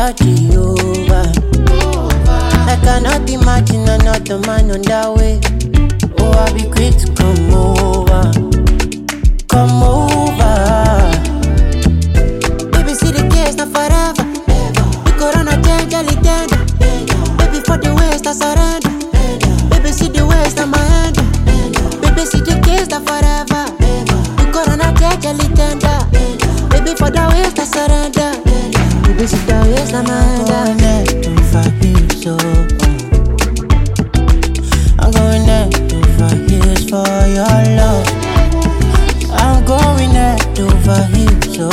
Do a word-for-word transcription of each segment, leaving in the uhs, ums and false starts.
party over. I cannot imagine another man on that way. Oh, I'll be quick to come over. Come over. Baby, see the case, not forever. The corona change, only tender. Baby, for the waste, I surrender. Baby, see the waste, on my hand. Baby, see the case, not forever. The corona change, only tender. Baby, for the waste, I surrender. Baby, see the waste, on my hand. For you, so I'm going there over years for your love. I'm going there over here, so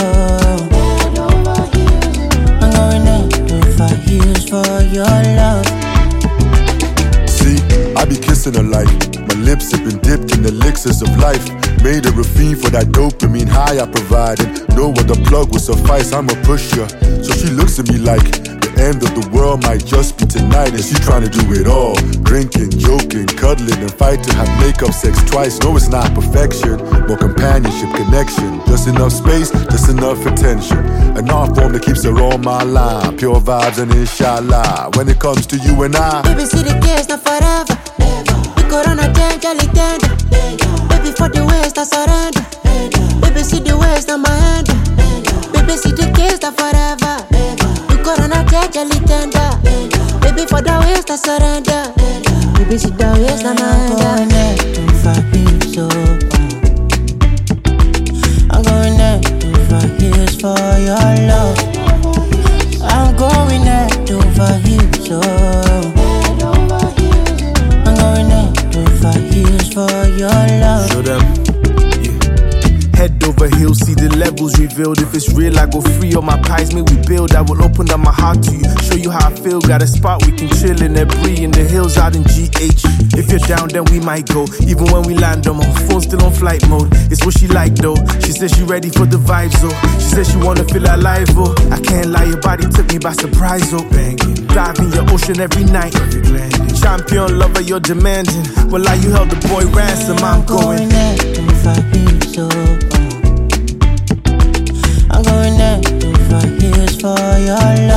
I'm going there over years for your love. See, I be kissing her like my lips have been dipped in the elixirs of life. Made her a fiend for that dopamine high I provided. No other plug will suffice, I'm a pusher. So she looks at me like end of the world might just be tonight, and she tryna do it all. Drinking, joking, cuddling, and fighting. Have makeup sex twice. No, it's not perfection, more companionship, connection. Just enough space, just enough attention. An art form that keeps her on my line. Pure vibes and inshallah. When it comes to you and I, baby, see the case, not forever. The corona change, only tender. Baby, for the waste, I surrender. Baby, see the waste, on my hand. Baby, see the case, not forever. Corona take a little tender. Baby, for the waste I surrender. Baby, see the waste I'm under. For you, so I'm going there over years for your love. I'm going there over you, so I'm going there over years for your love. Show them. Head over heels, see the levels revealed. If it's real, I go free on my pies, may we build. I will open up my heart to you, show you how I feel. Got a spot we can chill in Ebri in the hills out in G H. If you're down, then we might go. Even when we land, on my phone still on flight mode. It's what she like though. She said she ready for the vibes though. She said she wanna feel alive oh. I can't lie, your body took me by surprise oh. Banging, dive in your ocean every night. Champion lover, you're demanding. Well, like you held the boy ransom, I'm going. So I'm going there over years for your love.